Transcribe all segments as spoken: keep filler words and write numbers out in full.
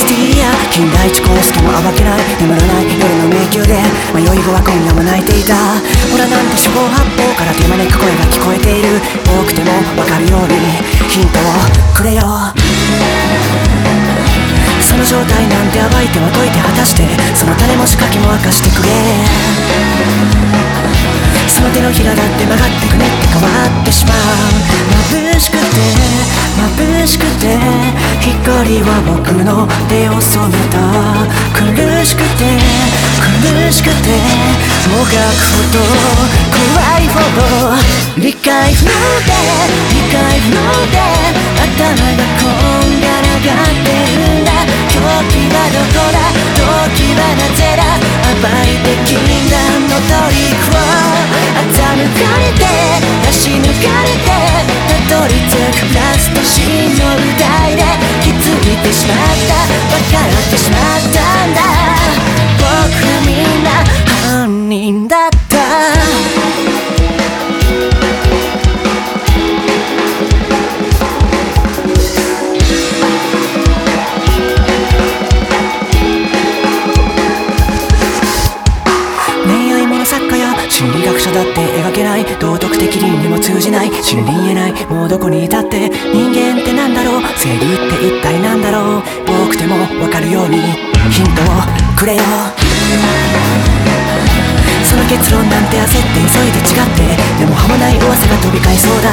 シティや金田一耕助も暴けない眠らない夜の迷宮で迷い子は今夜も泣いていた。ほらなんと四方八方から手招く声が聞こえている。多くても分かるようにヒントをくれよ。その正体なんて暴いては解いて果たして、その種も仕掛けも明かしてくれ。その手のひらだって曲がってくねって変わってしまう。眩しくて眩しくて光は僕の手を染めた。苦しくて苦しくてもがくほど怖いほど理解不能で理解不能で頭がこんがらがってるんだ。狂気はどこだ動機はなぜだ。暴いて禁断のトリックを欺かれて出し抜かれてたどり着くラストシーンの舞台で気づいてしまった。分かってしまったんだ。僕らみんな犯人だった。心理学者だって描けない道徳的倫理も通じない真理言えないもうどこにいたって人間ってなんだろう正義って一体なんだろう。多くても分かるようにヒントをくれよ。その結論なんて焦って急いで違ってでも歯もない噂が飛び交いそうだ。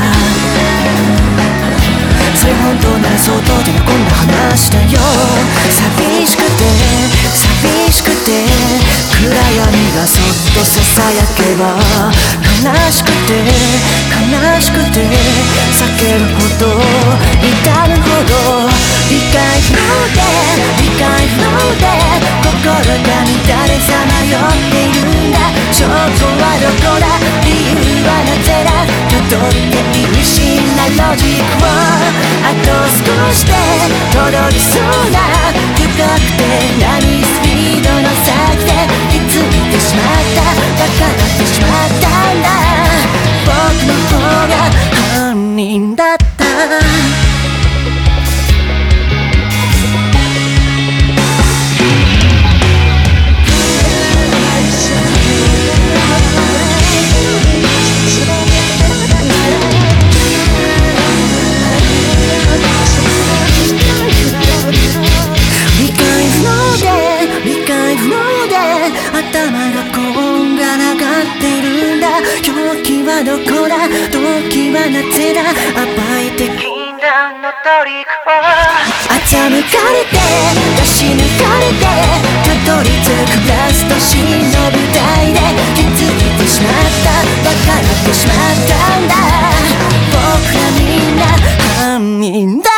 それ本当なら相当手の込んだ話だよ。寂しくて寂しくて暗闇がそっとささやけば悲しくて悲しくて避けるほど痛むほど理解不能で理解不能で心が乱れさまよっているんだ。証拠はどこだ理由はなぜだ。たどっているしなロジックをあと少しで届きそうな深くて波スピードの先で気づいてしまった分かってしまったんだ。僕の方が犯人だった。頭がこんがらがってるんだ。狂気はどこだ動機はなぜだ。暴いて禁断のトリックを欺かれて出し抜かれてたどり着くラストシーンの舞台で気づいてしまった分かってしまったんだ。僕らみんな犯人だ。